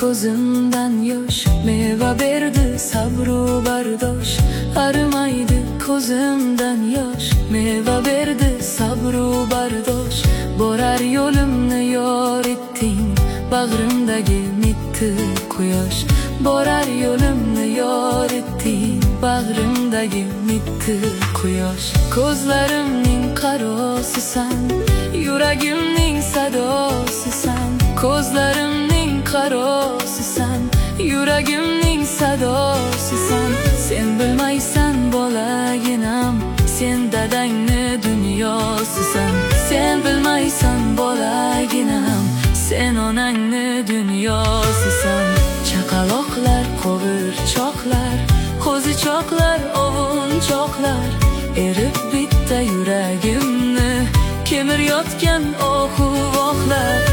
ko'zimdan yosh, meva berdi sabru bardosh. Arimaydi ko'zimdan yosh, meva berdi sabru bardosh. Borar yo'limni yor etding, bag'rimdagi mitti quyosh. Borar yo'limni yor etding, bag'rimdagi mitti quyosh. Ko'zlarimning qarosisan, yuragimning sadosisan. Ko'zlarimning qarosisan, yuragimning sadosisan. Sen bilmaysan bolaginam, sen dadangni dunyosisan. Sen bilmaysan bolaginam, sen onangni dunyosisan. Chaqaloqlar, qo'g'irchoqlar, qo'zichoqlar, ovunchoqlar erib bitta yuragimni kemirayotgan ohu vohlar.